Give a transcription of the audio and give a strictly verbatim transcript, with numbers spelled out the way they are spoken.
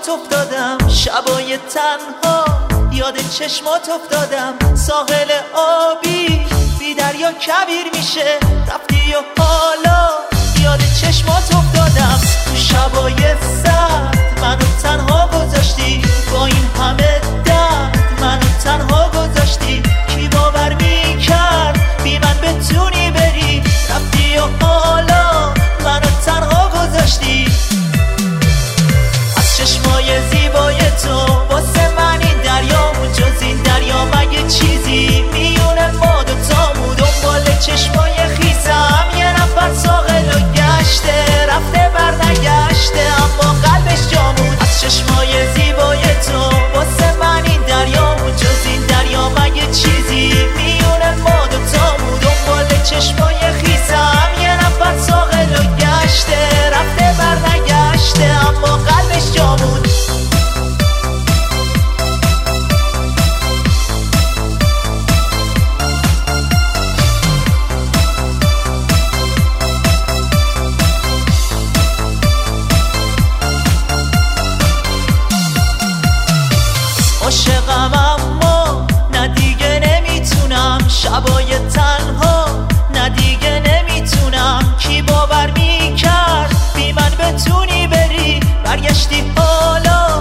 چشمات افتادم، شبای تنها یاد چشمات افتادم. ساحل آبی بی دریا کبیر میشه، رفتی و حالا یاد چشمات افتادم. تو شبای سرد منو تنها گذاشتی، با این همه درد منو تنها گذاشتی. کی باور میکرد بی من بتونی بری، رفتی و حالا منو تنها گذاشتی. از چشمای زیبای تو واسه من این دریامون، جز این دریا مگه چیزی میونه ما دوتامون. دنبال چشمای خیسم یه نفر ساحل و گشته، رفته بر نگشته اما قلبش جامون. از چشمای زیبای تو واسه من این دریامون، جز این دریا مگه چیزی میونه ما دوتامون. دنبال چشمای خیسم یه نفر ساحل و گشته، رفته بر نگشته اما قلبش جامون. عاشقم اما نه دیگه نمیتونم، شبای تنها نه دیگه نمیتونم. کی باور میکرد بی من بتونی بری، برگشتی حالا